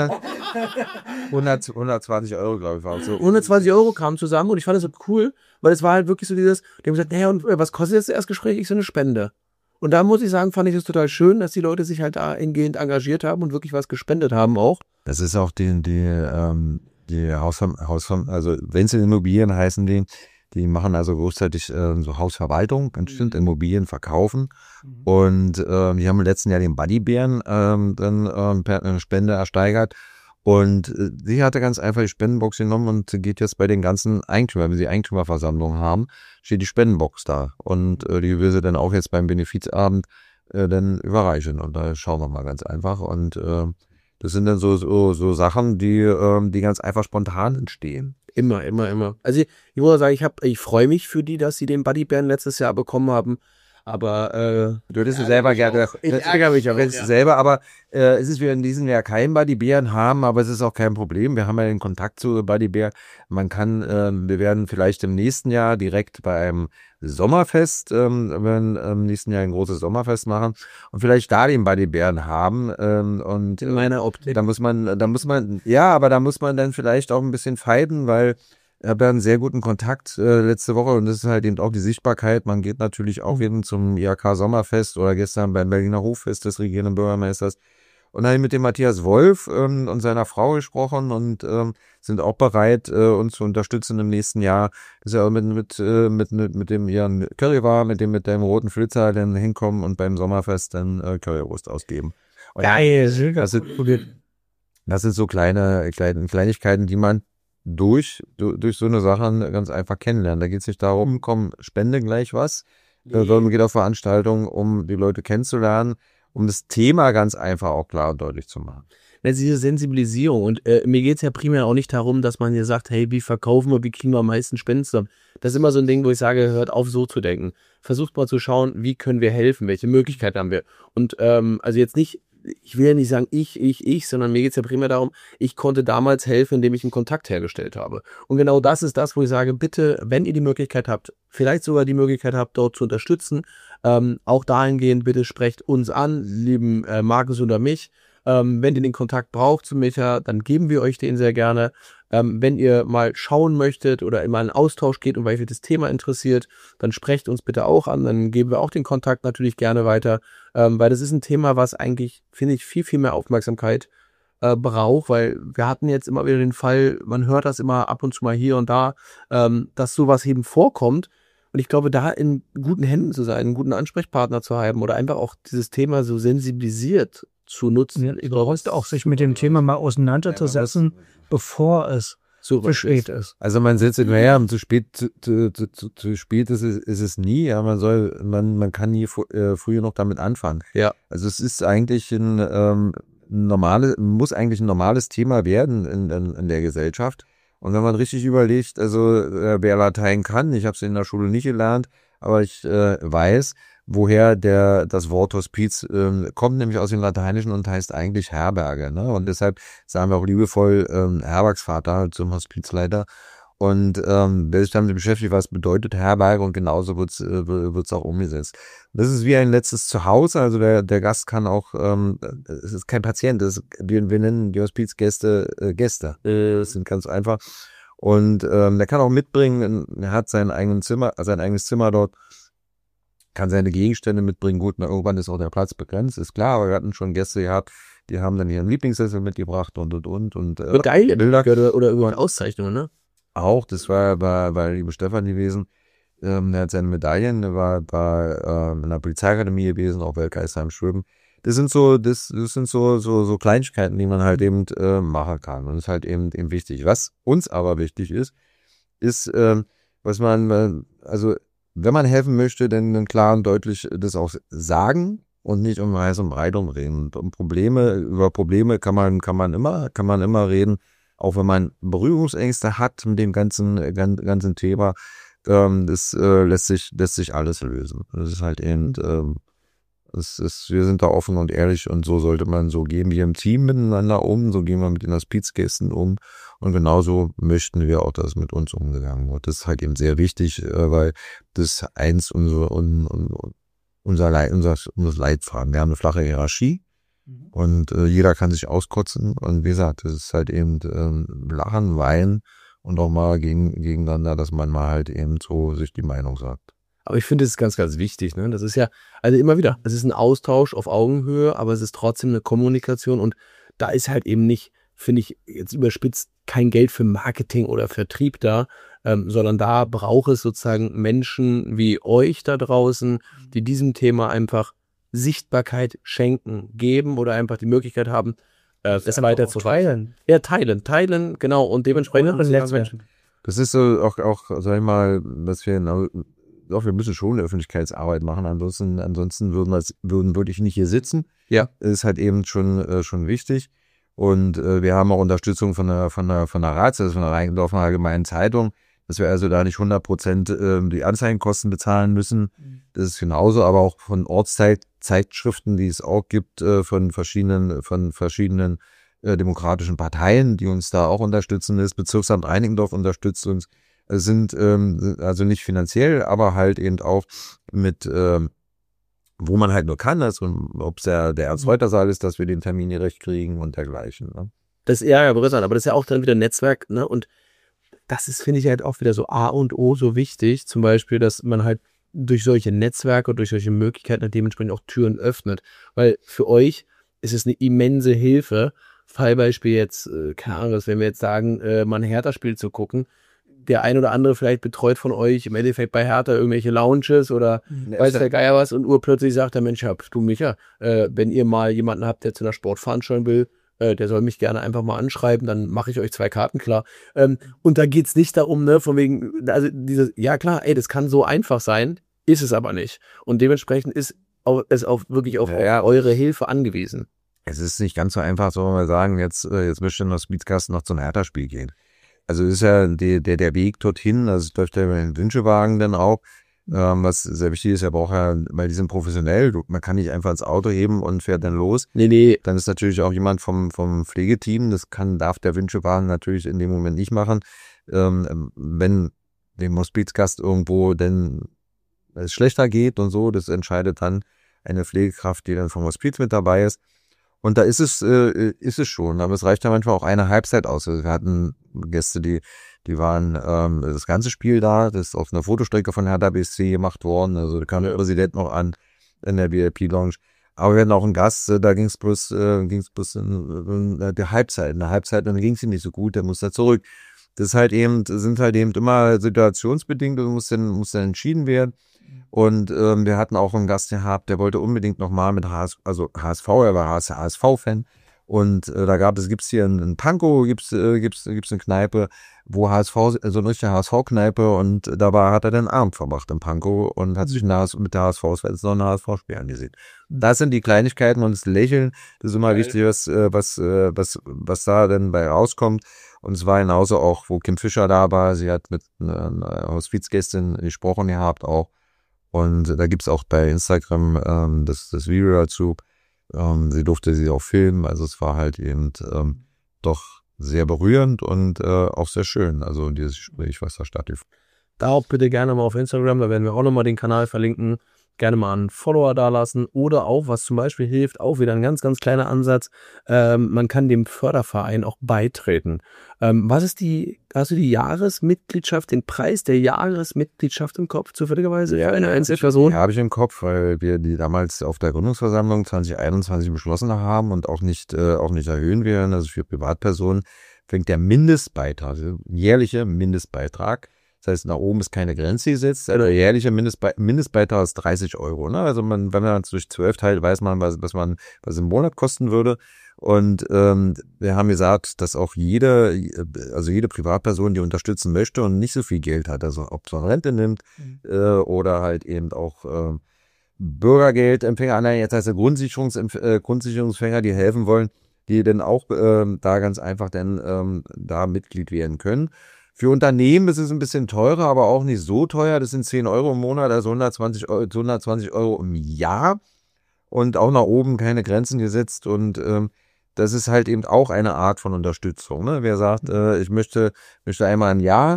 hundert, hundertzwanzig Euro, glaube ich, war so. hundertzwanzig Euro kamen zusammen und ich fand das so cool, weil es war halt wirklich so dieses, die haben gesagt, naja, und was kostet jetzt das Erstgespräch? Ich so eine Spende. Und da muss ich sagen, fand ich es total schön, dass die Leute sich halt da hingehend engagiert haben und wirklich was gespendet haben auch. Das ist auch die, die, ähm, die Haus, Haus, also Wenzel Immobilien heißen die, die machen also großzeitig äh, so Hausverwaltung, ganz bestimmt Immobilien verkaufen. Mhm. Und äh, die haben im letzten Jahr den Buddybären ähm, dann ähm, per eine Spende ersteigert. Und äh, sie hatte ganz einfach die Spendenbox genommen und geht jetzt bei den ganzen Eigentümern, wenn sie Eigentümerversammlungen haben, steht die Spendenbox da. Und äh, die will sie dann auch jetzt beim Benefizabend äh, dann überreichen. Und da schauen wir mal ganz einfach. Und äh, das sind dann so, so, so Sachen, die, äh, die ganz einfach spontan entstehen. Immer, immer, immer. Also ich, ich muss sagen, ich, hab, ich freue mich für die, dass sie den Buddybären letztes Jahr bekommen haben. Aber äh, du hättest du selber gerne. Ich ärgere mich auch. Ja. selber, aber äh, es ist, wir in diesem Jahr keinen Buddybären haben, aber es ist auch kein Problem. Wir haben ja den Kontakt zu Buddybär. Man kann, äh, wir werden vielleicht im nächsten Jahr direkt bei einem Sommerfest, ähm, wir werden im nächsten Jahr ein großes Sommerfest machen und vielleicht da den Buddybären haben. Ähm, und in meiner Optik. Da muss man, da muss man, ja, aber da muss man dann vielleicht auch ein bisschen fighten, weil ich habe einen sehr guten Kontakt äh, letzte Woche und das ist halt eben auch die Sichtbarkeit. Man geht natürlich auch eben zum I H K Sommerfest oder gestern beim Berliner Hoffest des regierenden Bürgermeisters. Und dann habe ich mit dem Matthias Wolf ähm, und seiner Frau gesprochen und ähm, sind auch bereit, äh, uns zu unterstützen im nächsten Jahr. Das ist ja auch mit mit äh, mit mit mit dem Jan Curry war, mit dem mit dem roten Flitzer dann hinkommen und beim Sommerfest dann äh, Currywurst ausgeben. Und Geil, das sind, das sind so kleine, kleine Kleinigkeiten, die man durch, durch so eine Sache ganz einfach kennenlernen. Da geht es nicht darum, komm, spende gleich was, nee. sondern man geht auf Veranstaltungen, um die Leute kennenzulernen, um das Thema ganz einfach auch klar und deutlich zu machen. Diese Sensibilisierung und äh, mir geht es ja primär auch nicht darum, dass man hier sagt, hey, wie verkaufen wir, wie kriegen wir am meisten Spenden zusammen. Das ist immer so ein Ding, wo ich sage, hört auf so zu denken. Versucht mal zu schauen, wie können wir helfen, welche Möglichkeiten haben wir. Und ähm, also jetzt nicht, ich will ja nicht sagen ich, ich, ich, sondern mir geht es ja primär darum, ich konnte damals helfen, indem ich einen Kontakt hergestellt habe. Und genau das ist das, wo ich sage, bitte, wenn ihr die Möglichkeit habt, vielleicht sogar die Möglichkeit habt, dort zu unterstützen, ähm, auch dahingehend, bitte sprecht uns an, lieben äh, Markus oder mich. Ähm, wenn ihr den Kontakt braucht zu Micha, dann geben wir euch den sehr gerne. Ähm, wenn ihr mal schauen möchtet oder in mal einen Austausch geht und weil euch das Thema interessiert, dann sprecht uns bitte auch an, dann geben wir auch den Kontakt natürlich gerne weiter, ähm, weil das ist ein Thema, was eigentlich, finde ich, viel, viel mehr Aufmerksamkeit äh, braucht, weil wir hatten jetzt immer wieder den Fall, man hört das immer ab und zu mal hier und da, ähm, dass sowas eben vorkommt. Und ich glaube, da in guten Händen zu sein, einen guten Ansprechpartner zu haben oder einfach auch dieses Thema so sensibilisiert zu nutzen. Ja, überhaupt auch sich mit dem Thema mal auseinanderzusetzen, ja, bevor es so zu spät ist. Also man sitzt immer her, zu spät, zu, zu, zu, zu spät ist es, ist es nie. Ja, man soll, man, man kann nie äh, früher noch damit anfangen. Ja. Also es ist eigentlich ein ähm, normales, muss eigentlich ein normales Thema werden in, in, in der Gesellschaft. Und wenn man richtig überlegt, also äh, wer Latein kann, ich habe es in der Schule nicht gelernt, aber ich äh, weiß, woher der das Wort Hospiz ähm, kommt, nämlich aus dem Lateinischen und heißt eigentlich Herberge. Ne? Und deshalb sagen wir auch liebevoll ähm, Herbergsvater zum Hospizleiter. Und ähm, wer sich damit beschäftigt, was bedeutet Herberge, und genauso wird's äh, wird's auch umgesetzt. Das ist wie ein letztes Zuhause, also der der Gast kann auch, ähm, es ist kein Patient, das ist, wir, wir nennen die Hospizgäste äh, Gäste. Das sind ganz einfach. Und ähm, der kann auch mitbringen, er hat sein eigenes Zimmer, sein eigenes Zimmer dort, kann seine Gegenstände mitbringen. Gut, na, irgendwann ist auch der Platz begrenzt, ist klar, aber wir hatten schon Gäste gehabt, die haben dann ihren Lieblingssessel mitgebracht und und und. und äh, geil, Bilder oder, oder über Auszeichnungen, ne? Auch, das war, war, war liebe Stefan gewesen. Ähm, er hat seine Medaillen, er war, war ähm, in der Polizeiakademie gewesen, auch Weltmeister im Schwimmen. Das sind so, das, das sind so, so, so Kleinigkeiten, die man halt eben äh, machen kann. Und das ist halt eben, eben wichtig. Was uns aber wichtig ist, ist, ähm, was man, also wenn man helfen möchte, dann klar und deutlich das auch sagen und nicht um heiß und breit umreden. Und um Probleme, über Probleme kann man, kann man immer, kann man immer reden. Auch wenn man Berührungsängste hat mit dem ganzen, ganzen Thema, ähm, das äh, lässt sich, lässt sich alles lösen. Das ist halt eben, ähm, es ist, wir sind da offen und ehrlich und so sollte man, so gehen wir im Team miteinander um, so gehen wir mit den Hospizgästen um und genauso möchten wir auch, dass mit uns umgegangen wird. Das ist halt eben sehr wichtig, äh, weil das eins unser, un, un, unser, Leit, unser, unser Leitfaden. Wir haben eine flache Hierarchie. Und äh, jeder kann sich auskotzen. Und wie gesagt, das ist halt eben äh, Lachen, Weinen und auch mal gegen, gegeneinander, dass man mal halt eben so sich die Meinung sagt. Aber ich finde, das ist ganz, ganz wichtig. Ne? Das ist ja, also immer wieder, es ist ein Austausch auf Augenhöhe, aber es ist trotzdem eine Kommunikation. Und da ist halt eben nicht, finde ich, jetzt überspitzt, kein Geld für Marketing oder Vertrieb da, ähm, sondern da braucht es sozusagen Menschen wie euch da draußen, die diesem Thema einfach Sichtbarkeit schenken, geben oder einfach die Möglichkeit haben, äh, das weiter zu teilen. Ja, teilen, teilen, genau. Und dementsprechend Netzwerk. Das ist so auch, auch, sag ich mal, was wir, doch, wir müssen schon eine Öffentlichkeitsarbeit machen. Ansonsten, ansonsten würden wir, würden würde ich nicht hier sitzen. Ja. Das ist halt eben schon, äh, schon wichtig. Und äh, wir haben auch Unterstützung von der, von der, von der Rats, also von der Reinickendorfer Allgemeinen Zeitung, dass wir also da nicht hundert Prozent äh, die Anzeigenkosten bezahlen müssen. Das ist genauso, aber auch von Ortszeitschriften, die es auch gibt, äh, von verschiedenen, von verschiedenen äh, demokratischen Parteien, die uns da auch unterstützen. Das Bezirksamt Reinickendorf unterstützt uns. Es sind ähm, also nicht finanziell, aber halt eben auch mit, ähm, wo man halt nur kann, also ob es der, der Ernst-Reuter-Saal ist, dass wir den Termin gerecht kriegen und dergleichen. Ne? Das, ja, ja, aber das ist ja auch dann wieder Netzwerk, ne, und das ist, finde ich, halt auch wieder so A und O so wichtig, zum Beispiel, dass man halt durch solche Netzwerke und durch solche Möglichkeiten dementsprechend auch Türen öffnet, weil für euch ist es eine immense Hilfe, Fallbeispiel jetzt, äh, keine Ahnung, wenn wir jetzt sagen, äh, mal ein Hertha-Spiel zu gucken, der ein oder andere vielleicht betreut von euch im Endeffekt bei Hertha irgendwelche Lounges oder mhm. weiß der Geier was und urplötzlich sagt der Mensch, ja, du Micha, äh, wenn ihr mal jemanden habt, der zu einer Sportveranstaltung will, äh, der soll mich gerne einfach mal anschreiben, dann mache ich euch zwei Karten klar. Ähm, und da geht's nicht darum, ne, von wegen, also dieses, ja klar, ey, das kann so einfach sein, ist es aber nicht. Und dementsprechend ist es auch wirklich auf ja, ja. eure Hilfe angewiesen. Es ist nicht ganz so einfach, so wir sagen, jetzt, jetzt möchte ich noch Speedcast noch zum Hertha-Spiel gehen. Also ist ja der, der, der Weg dorthin, also es läuft ja über den Wünschewagen dann auch, ähm, was sehr wichtig ist, er braucht ja, weil die sind professionell, du, man kann nicht einfach ins Auto heben und fährt dann los. Nee, nee. Dann ist natürlich auch jemand vom, vom Pflegeteam, das kann, darf der Wünschewagen natürlich in dem Moment nicht machen. Ähm, wenn dem Hospizgast irgendwo denn es schlechter geht und so, das entscheidet dann eine Pflegekraft, die dann vom Hospiz mit dabei ist. Und da ist es, äh, ist es schon, aber es reicht ja manchmal auch eine Halbzeit aus. Also wir hatten Gäste, die, die waren ähm, das ganze Spiel da, das ist auf einer Fotostrecke von Hertha B S C gemacht worden, also da kam der Präsident noch an in der V I P-Lounge. Aber wir hatten auch einen Gast, da ging es bloß, äh, ging's bloß in, in der Halbzeit, in der Halbzeit, und dann ging es ihm nicht so gut, der muss da zurück. Das ist halt eben, sind halt eben immer situationsbedingt, und muss dann, muss dann entschieden werden. Und ähm, wir hatten auch einen Gast gehabt, der wollte unbedingt nochmal mit H S, also H S V, er war H S V-Fan. Und äh, da gab es, gibt's hier in, in Pankow, gibt's, äh, gibt's, gibt's eine Kneipe, wo H S V, so eine richtige H S V-Kneipe, und da war, hat er den Abend verbracht in Pankow und hat sich nach, mit der H S V-Fans noch ein H S V-Spiel angesehen. Das sind die Kleinigkeiten, und das Lächeln, das ist immer wichtig, was, was, was, was da denn bei rauskommt. Und es war genauso auch, wo Kim Fischer da war, sie hat mit einer Hospizgästin gesprochen gehabt auch. Und da gibt's auch bei Instagram ähm, das, das Video dazu. Ähm, sie durfte sie auch filmen. Also es war halt eben ähm, doch sehr berührend und äh, auch sehr schön. Also dieses Gespräch, was da stattfindet. Da auch bitte gerne mal auf Instagram, da werden wir auch nochmal den Kanal verlinken. Gerne mal einen Follower dalassen oder auch, was zum Beispiel hilft, auch wieder ein ganz, ganz kleiner Ansatz, ähm, man kann dem Förderverein auch beitreten. Ähm, was ist die, hast du die Jahresmitgliedschaft, den Preis der Jahresmitgliedschaft im Kopf, zufälligerweise? Ja, eine Einzelperson? Ja, habe ich im Kopf, weil wir die damals auf der Gründungsversammlung zwanzig einundzwanzig beschlossen haben und auch nicht, äh, auch nicht erhöhen werden. Also für Privatpersonen fängt der Mindestbeitrag, also jährliche Mindestbeitrag. Das heißt, nach oben ist keine Grenze gesetzt. Also der jährliche Mindestbe- Mindestbeitrag ist dreißig Euro. Ne? Also man, wenn man es durch zwölf teilt, weiß man, was, was man, was im Monat kosten würde. Und ähm, wir haben gesagt, dass auch jede, also jede Privatperson, die unterstützen möchte und nicht so viel Geld hat, also ob es von Rente nimmt mhm. äh, oder halt eben auch äh, Bürgergeldempfänger, nein, jetzt heißt es Grundsicherungsempf- äh, Grundsicherungsempfänger, die helfen wollen, die dann auch äh, da ganz einfach dann ähm, da Mitglied werden können. Für Unternehmen ist es ein bisschen teurer, aber auch nicht so teuer. Das sind zehn Euro im Monat, also hundertzwanzig Euro, hundertzwanzig Euro im Jahr. Und auch nach oben keine Grenzen gesetzt. Und ähm, das ist halt eben auch eine Art von Unterstützung. Ne? Wer sagt, äh, ich möchte, möchte einmal im Jahr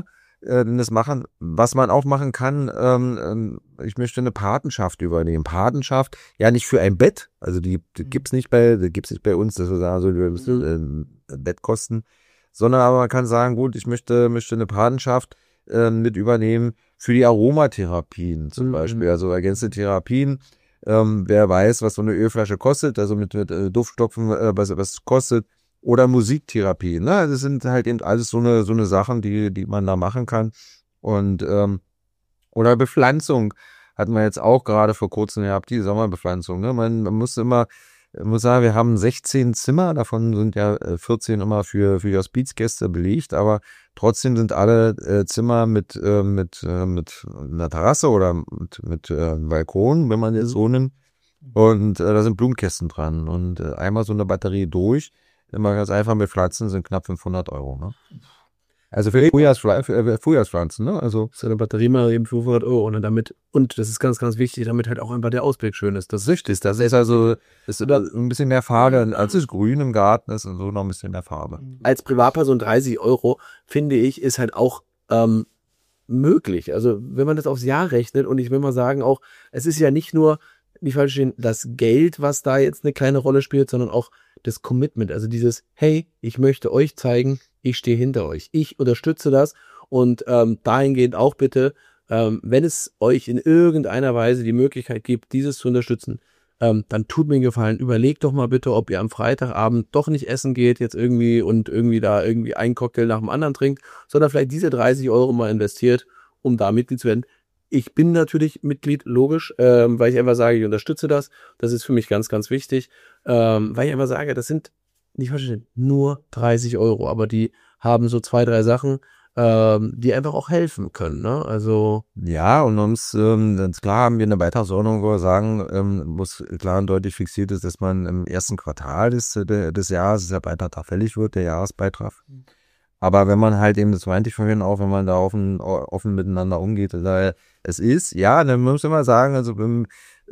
äh, das machen. Was man auch machen kann, ähm, ich möchte eine Patenschaft übernehmen. Patenschaft, ja nicht für ein Bett, also die, die gibt's nicht bei, die gibt's nicht bei uns, das ist also wir müssen äh, Bettkosten, sondern aber man kann sagen, gut, ich möchte, möchte eine Patenschaft äh, mit übernehmen für die Aromatherapien zum mhm. Beispiel, also ergänzende Therapien. Ähm, wer weiß, was so eine Ölflasche kostet, also mit, mit äh, Duftstopfen, äh, was was kostet, oder Musiktherapie, ne? Das sind halt eben alles so eine so eine Sachen, die die man da machen kann. Und ähm, oder Bepflanzung hatten wir jetzt auch gerade vor kurzem gehabt, die Sommerbepflanzung. Ne? Man, man muss immer, ich muss sagen, wir haben sechzehn Zimmer, davon sind ja vierzehn immer für für die Hospizgäste belegt, aber trotzdem sind alle äh, Zimmer mit äh, mit äh, mit einer Terrasse oder mit mit äh, Balkon, wenn man jetzt so nimmt. Und äh, da sind Blumenkästen dran und äh, einmal so eine Batterie durch. Immer ganz einfach mit Pflanzen sind knapp fünfhundert Euro. Ne? Also für Frühjahrspflanzen, für Frühjahrspflanzen, ne? Also so eine Batterie mal eben fünfhundert Euro und damit, und das ist ganz, ganz wichtig, damit halt auch einfach der Ausblick schön ist. Das richtig ist, das ist also, das ist ein bisschen mehr Farbe, als es grün im Garten ist und so noch ein bisschen mehr Farbe. Als Privatperson dreißig Euro, finde ich, ist halt auch ähm, möglich. Also wenn man das aufs Jahr rechnet, und ich will mal sagen auch, es ist ja nicht nur, nicht falsch verstehen, das Geld, was da jetzt eine kleine Rolle spielt, sondern auch das Commitment, also dieses, hey, ich möchte euch zeigen, ich stehe hinter euch, ich unterstütze das, und ähm, dahingehend auch bitte, ähm, wenn es euch in irgendeiner Weise die Möglichkeit gibt, dieses zu unterstützen, ähm, dann tut mir einen Gefallen, überlegt doch mal bitte, ob ihr am Freitagabend doch nicht essen geht jetzt irgendwie und irgendwie da irgendwie einen Cocktail nach dem anderen trinkt, sondern vielleicht diese dreißig Euro mal investiert, um da Mitglied zu werden. Ich bin natürlich Mitglied, logisch, ähm, weil ich einfach sage, ich unterstütze das. Das ist für mich ganz, ganz wichtig, ähm, weil ich einfach sage, das sind, nicht verstehen, nur dreißig Euro, aber die haben so zwei, drei Sachen, ähm, die einfach auch helfen können. Ne? Also ja, und uns, ähm, ganz klar haben wir eine Beitragsordnung, wo wir sagen, ähm, muss klar und deutlich fixiert ist, dass man im ersten Quartal des, des Jahres, der Beitrag da fällig wird, der Jahresbeitrag. Aber wenn man halt eben, das meinte ich vorhin auch, wenn man da offen, offen miteinander umgeht, daher, es ist, ja, dann muss man mal sagen, also ähm,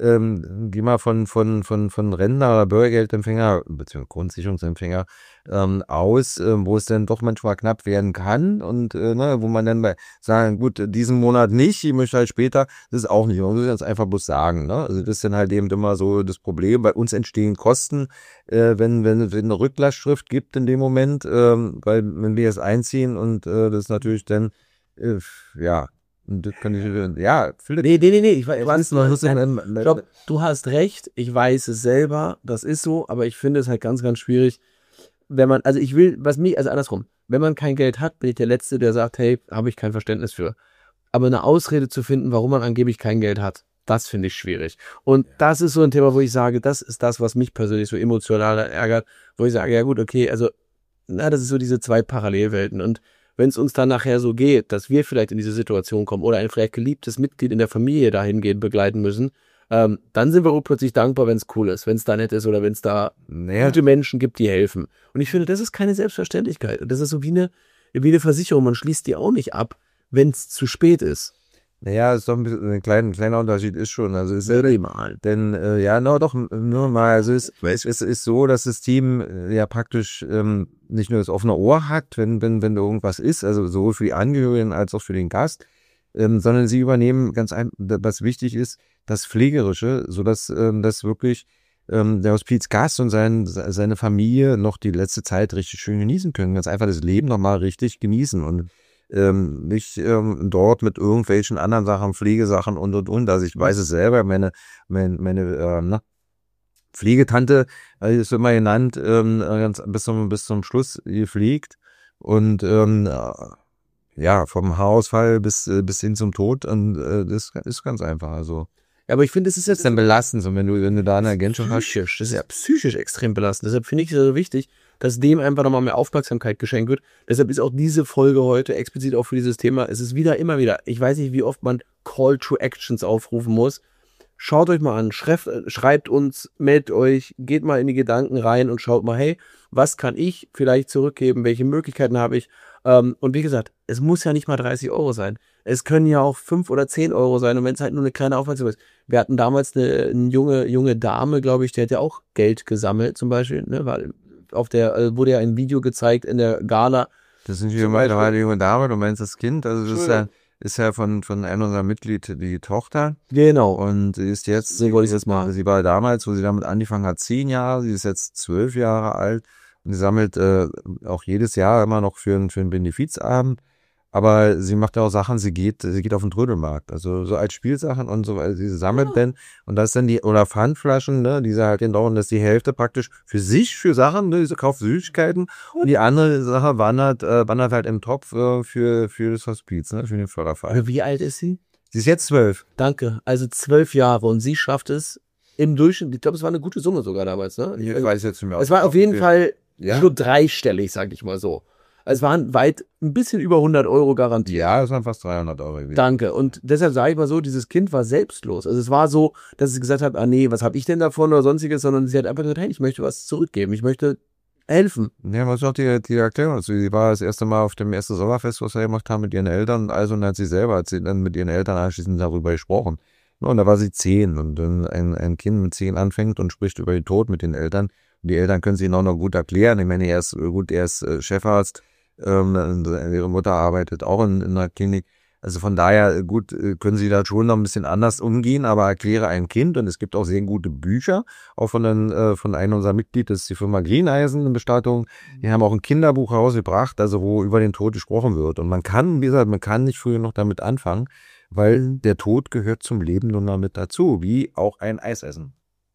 ähm, geh mal von von von von Rentner oder Bürgergeldempfänger beziehungsweise Grundsicherungsempfänger ähm, aus, äh, wo es dann doch manchmal knapp werden kann und äh, ne, wo man dann bei sagen, gut, diesen Monat nicht, ich möchte halt später, das ist auch nicht, man muss jetzt einfach bloß sagen, ne? Also das ist dann halt eben immer so das Problem, bei uns entstehen Kosten, äh, wenn wenn es eine Rücklastschrift gibt in dem Moment, ähm, weil wenn wir jetzt einziehen und äh, das ist natürlich dann äh, ja. Das kann ich, ja, nee, nee, nee, nee, ich weiß noch, glaub, du hast recht, ich weiß es selber, das ist so, aber ich finde es halt ganz, ganz schwierig, wenn man, also ich will, was mich, also andersrum, wenn man kein Geld hat, bin ich der Letzte, der sagt, hey, habe ich kein Verständnis für. Aber eine Ausrede zu finden, warum man angeblich kein Geld hat, das finde ich schwierig. Und das ist so ein Thema, wo ich sage, das ist das, was mich persönlich so emotional ärgert, wo ich sage, ja gut, okay, also, na, das ist so diese zwei Parallelwelten, und wenn es uns dann nachher so geht, dass wir vielleicht in diese Situation kommen oder ein vielleicht geliebtes Mitglied in der Familie dahingehend begleiten müssen, ähm, dann sind wir auch plötzlich dankbar, wenn es cool ist, wenn es da nett ist oder wenn es da naja. gute Menschen gibt, die helfen. Und ich finde, das ist keine Selbstverständlichkeit. Das ist so wie eine, wie eine Versicherung. Man schließt die auch nicht ab, wenn es zu spät ist. Naja, ist doch ein, bisschen, ein, kleiner, ein kleiner Unterschied ist schon. Also ist ja mal. Denn äh, ja, no, doch nur mal. Also es, es, es ist so, dass das Team äh, ja praktisch ähm, nicht nur das offene Ohr hat, wenn wenn wenn irgendwas ist, also sowohl für die Angehörigen als auch für den Gast, ähm, sondern sie übernehmen ganz ein, was wichtig ist, das Pflegerische, so dass ähm, das wirklich ähm, der Hospizgast und sein, seine Familie noch die letzte Zeit richtig schön genießen können, ganz einfach das Leben noch mal richtig genießen und Ähm, nicht ähm, dort mit irgendwelchen anderen Sachen, Pflegesachen und und und. Also ich weiß es selber, meine meine, meine äh, na, Pflegetante, also ist immer genannt, ähm, ganz bis zum bis zum Schluss gepflegt und ähm, ja, vom Haarausfall bis bis hin zum Tod, und äh, das ist ganz einfach. Also ja, aber ich finde, es ist jetzt dann belastend, so wenn du wenn du da eine Ergänzung hast. Psychisch, das ist ja psychisch extrem belastend. Deshalb finde ich es so wichtig, dass dem einfach nochmal mehr Aufmerksamkeit geschenkt wird. Deshalb ist auch diese Folge heute explizit auch für dieses Thema. Es ist wieder, immer wieder, ich weiß nicht, wie oft man Call to Actions aufrufen muss. Schaut euch mal an, schreibt, schreibt uns, meldet euch, geht mal in die Gedanken rein und schaut mal, hey, was kann ich vielleicht zurückgeben, welche Möglichkeiten habe ich? Ähm, und wie gesagt, es muss ja nicht mal dreißig Euro sein. Es können ja auch fünf oder zehn Euro sein, und wenn es halt nur eine kleine Aufmerksamkeit ist. Wir hatten damals eine, eine junge, junge Dame, glaube ich, die hat ja auch Geld gesammelt zum Beispiel, ne, weil auf der, wurde ja ein Video gezeigt in der Gala, Das sind hier meine eine junge Dame, du meinst das Kind, also das ist ja, ist ja von, von einem unserer Mitglieder die Tochter. Genau. Und sie ist jetzt, Sie wollte ich jetzt mal. sie war damals, wo sie damit angefangen hat, zehn Jahre, sie ist jetzt zwölf Jahre alt und sie sammelt äh, auch jedes Jahr immer noch für, für einen Benefizabend. Aber sie macht ja auch Sachen, sie geht, sie geht auf den Trödelmarkt, also so als Spielsachen und so, also sie sammelt ja. dann, und das ist dann die, oder Pfandflaschen, ne, die sie halt den dauern, dass die Hälfte praktisch für sich, für Sachen, ne, sie kauft Süßigkeiten, und die andere Sache wandert, äh, wandert halt im Topf äh, für, für das Hospiz, ne, für den Förderverein. Wie alt ist sie? Sie ist jetzt zwölf. Danke, also zwölf Jahre, und sie schafft es im Durchschnitt, ich glaube, es war eine gute Summe sogar damals, ne? Ich also, weiß jetzt nicht mehr. Es war auf jeden ja. Fall ja. nur dreistellig, sag ich mal so. Es waren weit ein bisschen über hundert Euro garantiert. Ja, es waren fast dreihundert Euro. Wieder. Danke. Und deshalb sage ich mal so, dieses Kind war selbstlos. Also es war so, dass sie gesagt hat, ah nee, was habe ich denn davon oder sonstiges, sondern sie hat einfach gesagt, hey, ich möchte was zurückgeben, ich möchte helfen. Ja, was auch die, die Erklärung dazu. Sie war das erste Mal auf dem ersten Sommerfest, was wir gemacht haben mit ihren Eltern, und also und hat sie selber, hat sie dann mit ihren Eltern anschließend darüber gesprochen. Und da war sie zehn, und wenn ein, ein Kind mit zehn anfängt und spricht über den Tod mit den Eltern, und die Eltern können sie ihn auch noch gut erklären. Ich meine, er ist gut, er ist Chefarzt. Ähm, ihre Mutter arbeitet auch in, in einer Klinik. Also von daher, gut, können sie da schon noch ein bisschen anders umgehen, aber erkläre ein Kind, und es gibt auch sehr gute Bücher, auch von, den, äh, von einem unserer Mitglieder, das ist die Firma Greeneisen in Bestattung. Die haben auch ein Kinderbuch rausgebracht, also wo über den Tod gesprochen wird. Und man kann, wie gesagt, man kann nicht früher noch damit anfangen, weil der Tod gehört zum Leben nun mal mit dazu, wie auch ein Eisessen.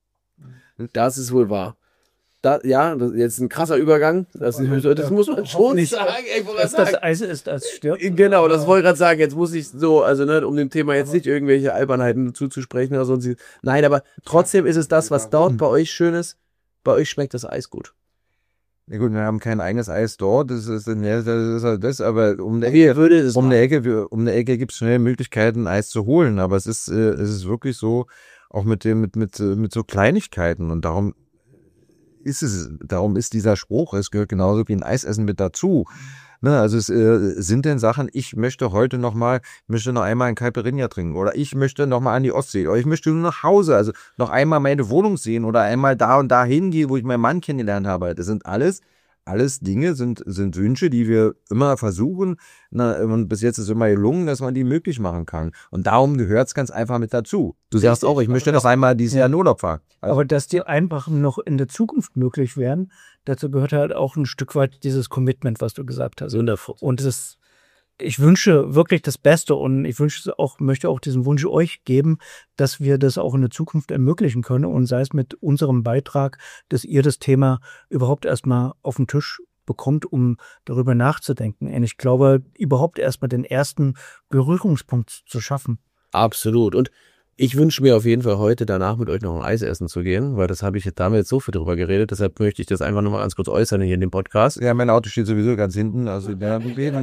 Das ist wohl wahr. Da, ja, das ist jetzt ein krasser Übergang. Das, das muss man schon nicht sagen. Ey, dass sagen. Das Eis ist, als stirbt. Genau, das wollte ich gerade sagen. Jetzt muss ich so, also ne, um dem Thema jetzt nicht irgendwelche Albernheiten zuzusprechen oder sonst. Nein, aber trotzdem ist es das, was dort bei euch schön ist. Bei euch schmeckt das Eis gut. Ja gut, wir haben kein eigenes Eis dort, das ist, das ist halt das, aber um der Ecke, würde es um der Ecke, um der Ecke gibt es schnell Möglichkeiten, Eis zu holen, aber es ist, es ist wirklich so, auch mit dem, mit, mit, mit so Kleinigkeiten, und darum ist es, darum ist dieser Spruch, es gehört genauso wie ein Eisessen mit dazu. Ne, also es äh, sind denn Sachen, ich möchte heute noch mal, ich möchte noch einmal ein Caipirinha trinken, oder ich möchte noch mal an die Ostsee, oder ich möchte nur nach Hause, also noch einmal meine Wohnung sehen, oder einmal da und da hingehen, wo ich meinen Mann kennengelernt habe. Das sind alles, alles Dinge, sind, sind Wünsche, die wir immer versuchen, na, und bis jetzt ist immer gelungen, dass man die möglich machen kann. Und darum gehört es ganz einfach mit dazu. Du sagst auch, ich möchte noch einmal dieses Jahr in Urlaub fahren. Also, aber dass die Einbrachen noch in der Zukunft möglich wären, dazu gehört halt auch ein Stück weit dieses Commitment, was du gesagt hast. Wundervoll. Und es ist, ich wünsche wirklich das Beste, und ich wünsche auch, möchte auch diesen Wunsch euch geben, dass wir das auch in der Zukunft ermöglichen können, und sei es mit unserem Beitrag, dass ihr das Thema überhaupt erstmal auf den Tisch bekommt, um darüber nachzudenken. Und ich glaube, überhaupt erstmal den ersten Berührungspunkt zu schaffen. Absolut. Und ich wünsche mir auf jeden Fall heute danach mit euch noch ein Eis essen zu gehen, weil das habe ich jetzt damals so viel drüber geredet, deshalb möchte ich das einfach nochmal ganz kurz äußern hier in dem Podcast. Ja, mein Auto steht sowieso ganz hinten, also ja,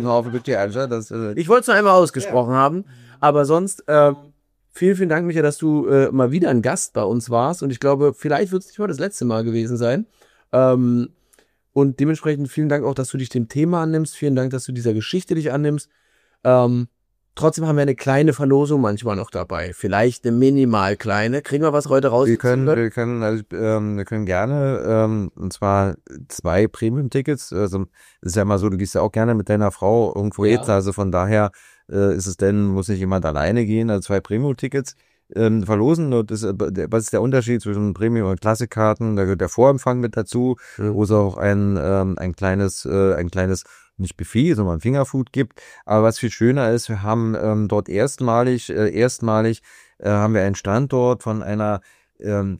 das, äh ich wollte es nur einmal ausgesprochen ja. haben, aber sonst äh, vielen, vielen Dank, Micha, dass du äh, mal wieder ein Gast bei uns warst, und ich glaube, vielleicht wird es nicht mal das letzte Mal gewesen sein. Ähm, und dementsprechend vielen Dank auch, dass du dich dem Thema annimmst, vielen Dank, dass du dieser Geschichte dich annimmst. Ähm, Trotzdem haben wir eine kleine Verlosung manchmal noch dabei. Vielleicht eine minimal kleine. Kriegen wir was heute raus? Wir können, wir können, also, ähm, wir können gerne, ähm, und zwar zwei Premium-Tickets. Also, es ist ja mal so, du gehst ja auch gerne mit deiner Frau irgendwo ja. jetzt. Also von daher äh, ist es denn, muss nicht jemand alleine gehen. Also zwei Premium-Tickets ähm, verlosen. Und das, was ist der Unterschied zwischen Premium- und Klassikkarten? Da gehört der Vorempfang mit dazu, mhm. wo es auch ein, ähm, ein kleines, äh, ein kleines nicht Buffet, sondern Fingerfood gibt. Aber was viel schöner ist, wir haben ähm, dort erstmalig, äh, erstmalig äh, haben wir einen Standort von einer ähm,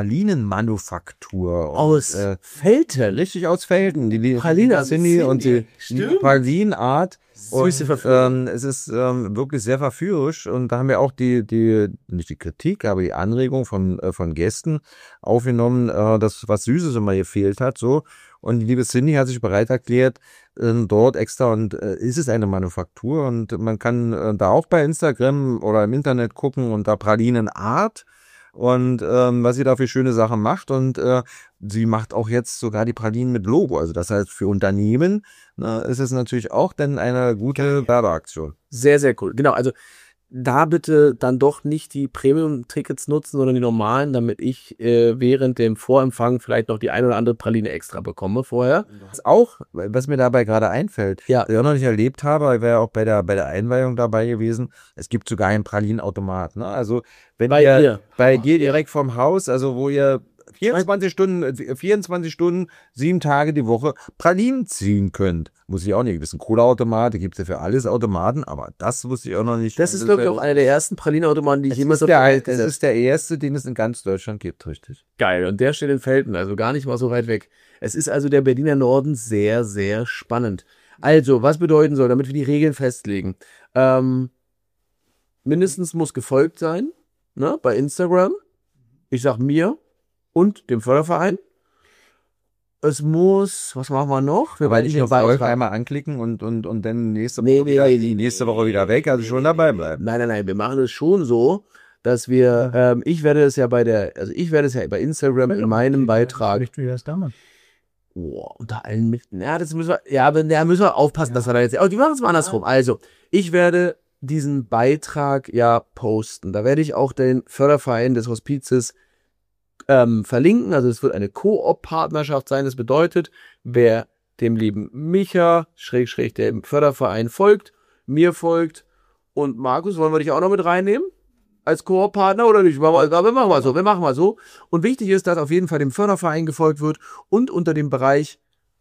Pralinenmanufaktur. Aus und, äh, Velten? Richtig, aus Velten. Die Pralinen sind die und die, die Pralinenart. Süße Verführung. Ähm, es ist ähm, wirklich sehr verführerisch, und da haben wir auch die, die, nicht die Kritik, aber die Anregung von, äh, von Gästen aufgenommen, äh, dass was Süßes immer gefehlt hat, so. Und die liebe Cindy hat sich bereit erklärt, äh, dort extra, und äh, ist es eine Manufaktur, und man kann äh, da auch bei Instagram oder im Internet gucken, und da Pralinenart, und ähm, was sie da für schöne Sachen macht, und äh, sie macht auch jetzt sogar die Pralinen mit Logo, also das heißt für Unternehmen, na, ist es natürlich auch dann eine gute Werbeaktion. Sehr, sehr cool. Genau, also da bitte dann doch nicht die Premium-Tickets nutzen, sondern die normalen, damit ich äh, während dem Vorempfang vielleicht noch die ein oder andere Praline extra bekomme vorher. Was auch, was mir dabei gerade einfällt, Ja. was ich auch noch nicht erlebt habe, ich wäre ja auch bei der, bei der Einweihung dabei gewesen, es gibt sogar einen Pralinenautomat. Ne? Also wenn Bei ihr dir. bei dir direkt vorm Haus, also wo ihr vierundzwanzig Stunden, vierundzwanzig Stunden, sieben Tage die Woche Pralinen ziehen könnt. Muss ich auch nicht wissen. Cola-Automat, gibt es ja für alles Automaten, aber das wusste ich auch noch nicht. Das ist, glaube ich, auch einer der ersten Pralinenautomaten, die ich Es jemals ist, auf der, der Welt es gesehen ist der erste, den es in ganz Deutschland gibt, richtig. Geil. Und der steht in Velten, also gar nicht mal so weit weg. Es ist also der Berliner Norden sehr, sehr spannend. Also, was bedeuten soll, damit wir die Regeln festlegen? Ähm, mindestens muss gefolgt sein, ne, bei Instagram. Ich sag mir und dem Förderverein. Es muss, was machen wir noch? Wir Weil wollen ich den auf Golf Beitrag- einmal anklicken und, und, und dann nächste Nee, Woche, nee, wieder, nee, nächste Woche wieder weg, also schon dabei bleiben. Nein, nein, nein, wir machen es schon so, dass wir, ähm, ich werde es ja bei der, also ich werde es ja bei Instagram in meinem Beitrag, Nicht wie das damals. oh, unter allen mit, ja, das müssen wir, ja, aber da müssen wir aufpassen, dass wir da jetzt, oh, die machen es mal andersrum. Also, ich werde diesen Beitrag ja posten. Da werde ich auch den Förderverein des Hospizes ähm, verlinken. Also es wird eine Koop-Partnerschaft sein. Das bedeutet, wer dem lieben Micha, schräg, schräg, dem Förderverein folgt, mir folgt und Markus, wollen wir dich auch noch mit reinnehmen? Als Koop-Partner oder nicht? Machen wir, wir machen mal so, wir machen mal so. Und wichtig ist, dass auf jeden Fall dem Förderverein gefolgt wird und unter dem Bereich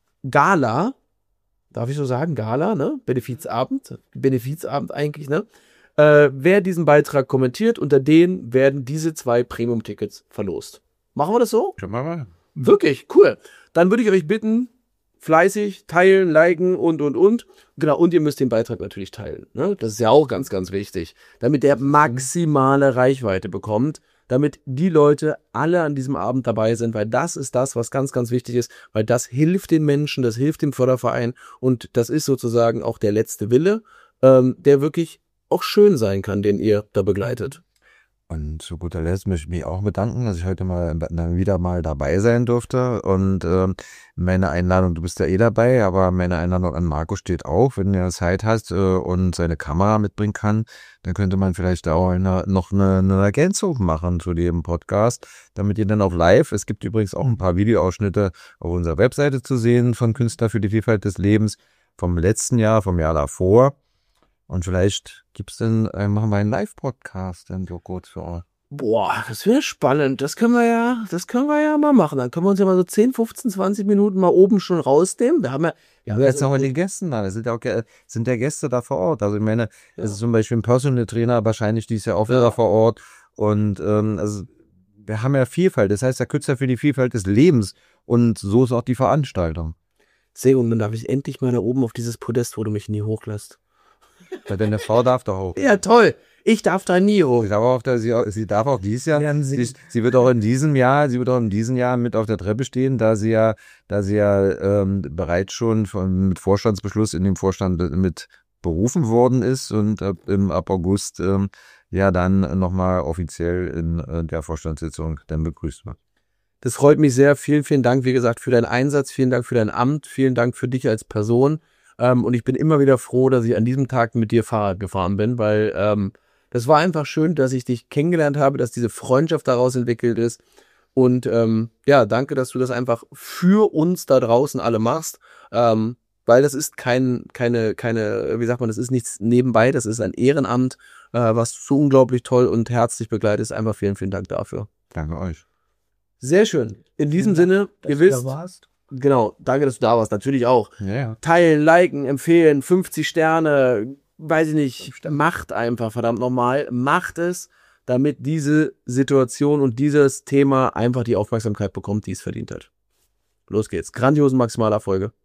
Gala, darf ich so sagen, Gala, ne? Benefizabend, Benefizabend eigentlich, ne? Äh, wer diesen Beitrag kommentiert, unter denen werden diese zwei Premium-Tickets verlost. Machen wir das so? Schon mal mal. Wirklich, cool. Dann würde ich euch bitten, fleißig teilen, liken und, und, und. Genau, und ihr müsst den Beitrag natürlich teilen. Ne? Das ist ja auch ganz, ganz wichtig. Damit der maximale Reichweite bekommt, damit die Leute alle an diesem Abend dabei sind, weil das ist das, was ganz, ganz wichtig ist, weil das hilft den Menschen, das hilft dem Förderverein und das ist sozusagen auch der letzte Wille, ähm, der wirklich auch schön sein kann, den ihr da begleitet. Und zu guter Letzt möchte ich mich auch bedanken, dass ich heute mal wieder mal dabei sein durfte. Und ähm, meine Einladung, du bist ja eh dabei, aber meine Einladung an Marco steht auch. Wenn er Zeit hast äh, und seine Kamera mitbringen kann, dann könnte man vielleicht auch eine, noch eine, eine Ergänzung machen zu dem Podcast, damit ihr dann auch live, es gibt übrigens auch ein paar Videoausschnitte auf unserer Webseite zu sehen von Künstler für die Vielfalt des Lebens vom letzten Jahr, vom Jahr davor. Und vielleicht gibt's dann, äh, machen wir einen Live-Podcast dann so kurz für euch. Boah, das wäre spannend. Das können wir ja, das können wir ja mal machen. Dann können wir uns ja mal so zehn, fünfzehn, zwanzig Minuten mal oben schon rausnehmen. Wir haben ja, wir haben Ja, ja jetzt auch mit den Gästen da. Es sind ja auch Gä- sind ja Gäste da vor Ort. Also ich meine, es ist zum Beispiel ein Personal Trainer wahrscheinlich dieses Jahr auch wieder Ja. vor Ort. Und ähm, also wir haben ja Vielfalt. Das heißt, der Künstler für die Vielfalt des Lebens. Und so ist auch die Veranstaltung. sehr und dann darf ich endlich mal da oben auf dieses Podest, wo du mich nie hochlässt. Weil deine Frau darf doch auch. Ja, toll. Ich darf da nie hoch. Sie darf auch, da- sie, sie darf auch dieses Jahr, Werden Sie- sie, sie wird auch in diesem Jahr, sie wird auch in diesem Jahr mit auf der Treppe stehen, da sie ja, da sie ja ähm, bereits schon von, mit Vorstandsbeschluss in den Vorstand mit berufen worden ist und ab, im, ab August ähm, ja dann nochmal offiziell in äh, der Vorstandssitzung dann begrüßt wird. Das freut mich sehr. Vielen, vielen Dank, wie gesagt, für deinen Einsatz. Vielen Dank für dein Amt. Vielen Dank für dich als Person. Ähm, und ich bin immer wieder froh, dass ich an diesem Tag mit dir Fahrrad gefahren bin, weil ähm, das war einfach schön, dass ich dich kennengelernt habe, dass diese Freundschaft daraus entwickelt ist. Und ähm, ja, danke, dass du das einfach für uns da draußen alle machst, ähm, weil das ist kein, keine, keine, wie sagt man, das ist nichts nebenbei, das ist ein Ehrenamt, äh, was so unglaublich toll und herzlich begleitet ist. Einfach vielen, vielen Dank dafür. Danke euch. Sehr schön. In diesem Sinne, Dass ihr du da wisst, warst. genau, danke, dass du da warst, natürlich auch. Ja, ja. Teilen, liken, empfehlen, fünfzig Sterne, weiß ich nicht, macht einfach, verdammt nochmal, macht es, damit diese Situation und dieses Thema einfach die Aufmerksamkeit bekommt, die es verdient hat. Los geht's. Grandiosen Maximalerfolge.